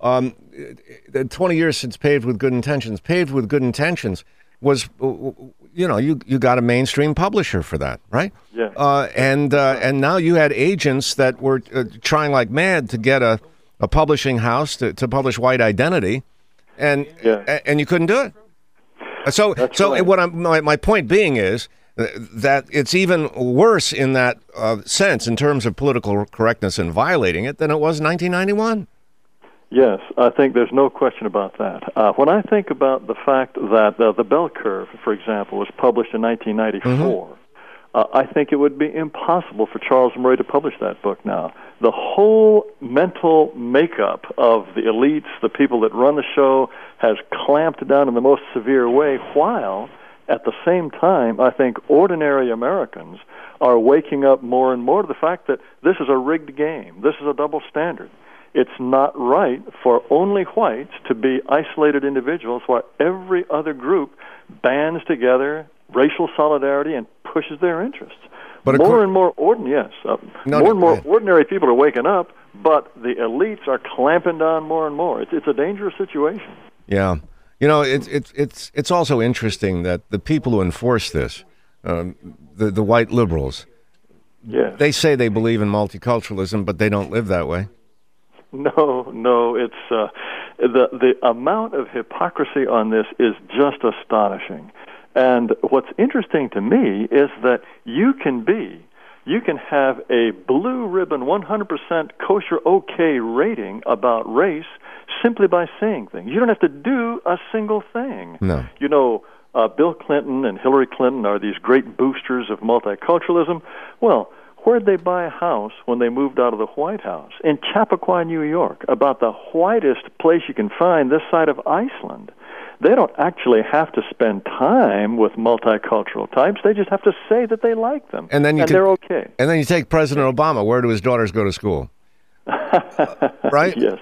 The 20 years since Paved with Good Intentions. Paved with Good Intentions was, you got a mainstream publisher for that, right? Yeah. And now you had agents that were trying like mad to get a publishing house to publish White Identity, and you couldn't do it. So right. what my point being is that it's even worse in that sense in terms of political correctness and violating it than it was in 1991. Yes, I think there's no question about that. When I think about the fact that The Bell Curve, for example, was published in 1994, I think it would be impossible for Charles Murray to publish that book now. The whole mental makeup of the elites, the people that run the show, has clamped down in the most severe way, while at the same time, I think ordinary Americans are waking up more and more to the fact that this is a rigged game. This is a double standard. It's not right for only whites to be isolated individuals while every other group bands together, racial solidarity, and pushes their interests. But more and more ordinary people are waking up, but the elites are clamping down more and more. It's a dangerous situation. Yeah. It's also interesting that the people who enforce this, the white liberals, they say they believe in multiculturalism, but they don't live that way. No, it's the amount of hypocrisy on this is just astonishing. And what's interesting to me is that you can have a blue ribbon 100% kosher okay rating about race simply by saying things. You don't have to do a single thing. No. Bill Clinton and Hillary Clinton are these great boosters of multiculturalism. Well, where'd they buy a house when they moved out of the White House? In Chappaqua, New York, about the whitest place you can find this side of Iceland. They don't actually have to spend time with multicultural types. They just have to say that they like them, and they're okay. And then you take President Obama. Where do his daughters go to school? Right? Yes.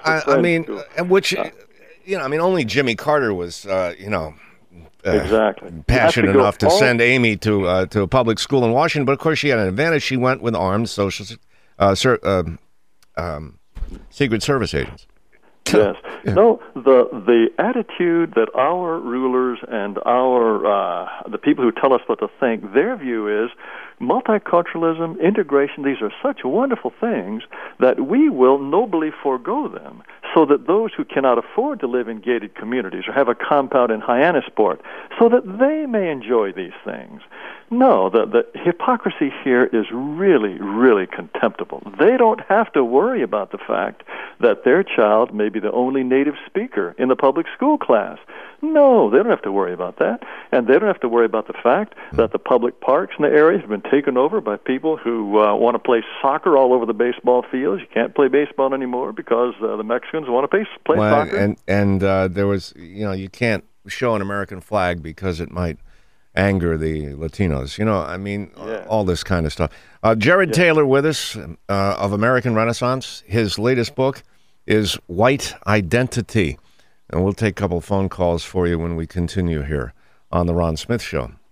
Only Jimmy Carter was, exactly passionate enough to send Amy to a public school in Washington. But of course, she had an advantage. She went with armed Secret Service agents. Yes. Yeah. No, the attitude that our rulers and the people who tell us what to think, their view is multiculturalism, integration, these are such wonderful things that we will nobly forego them so that those who cannot afford to live in gated communities or have a compound in Hyannisport, so that they may enjoy these things. No, the hypocrisy here is really, really contemptible. They don't have to worry about the fact that their child may be the only native speaker in the public school class. No, they don't have to worry about that. And they don't have to worry about the fact that the public parks in the area have been taken over by people who want to play soccer all over the baseball fields. You can't play baseball anymore because the Mexicans want to play soccer. And there was, you can't show an American flag because it might anger the Latinos. All this kind of stuff. Jared Taylor with us of American Renaissance. His latest book is White Identity. And we'll take a couple phone calls for you when we continue here on The Ron Smith Show.